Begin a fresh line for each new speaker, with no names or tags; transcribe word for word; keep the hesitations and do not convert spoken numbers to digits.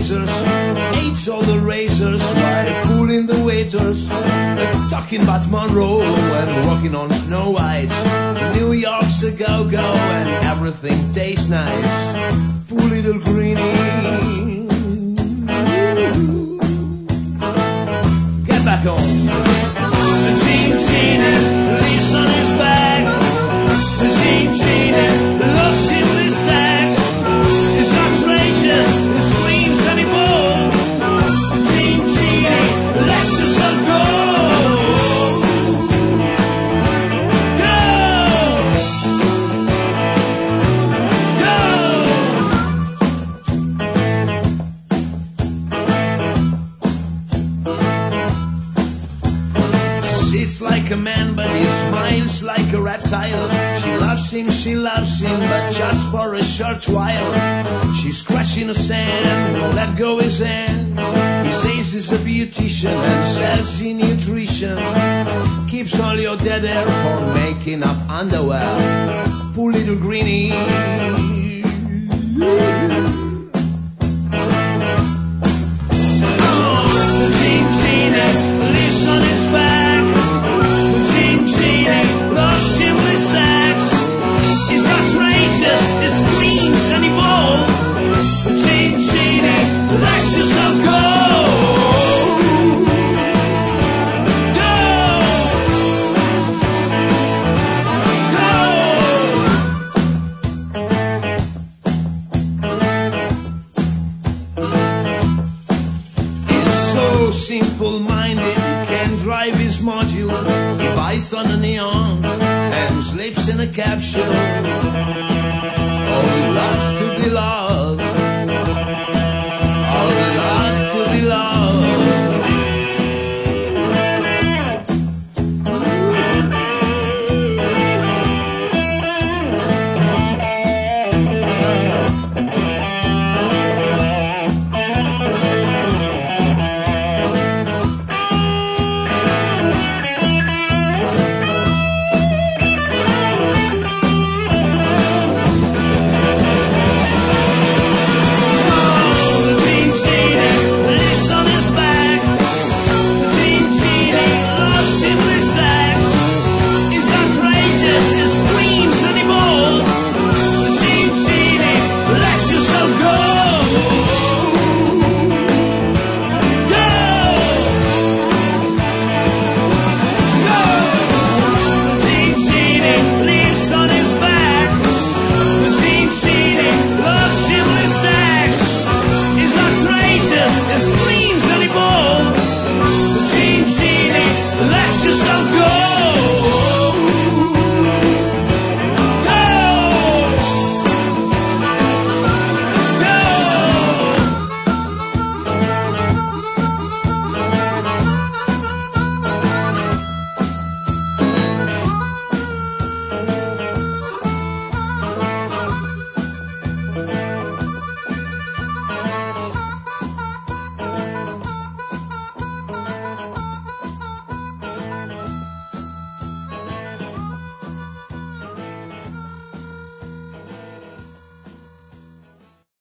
razors, hates all the razors, while pulling the waiters, talking about Monroe and walking on Snow White. New York's a go-go and everything tastes nice. Poor little greenie, get back home. Gene Genie lives on his back. Gene Genie loves him with stacks. It's outrageous, it screams anymore. Gene Genie lets yourself go. Like a man, but he smiles like a reptile. She loves him, she loves him, but just for a short while. She's scratching the sand, let go his hand. He says he's a beautician and sells you nutrition. Keeps all your dead hair for making up underwear. Poor little greenie. Oh, Gene Genie lives on his back. Loves him with stacks. It's outrageous, it screams anymore. Gene Genie, let yourself go. Go. Go. He's so simple-minded, he can drive his module. He buys on a neon and sleeps in a capsule.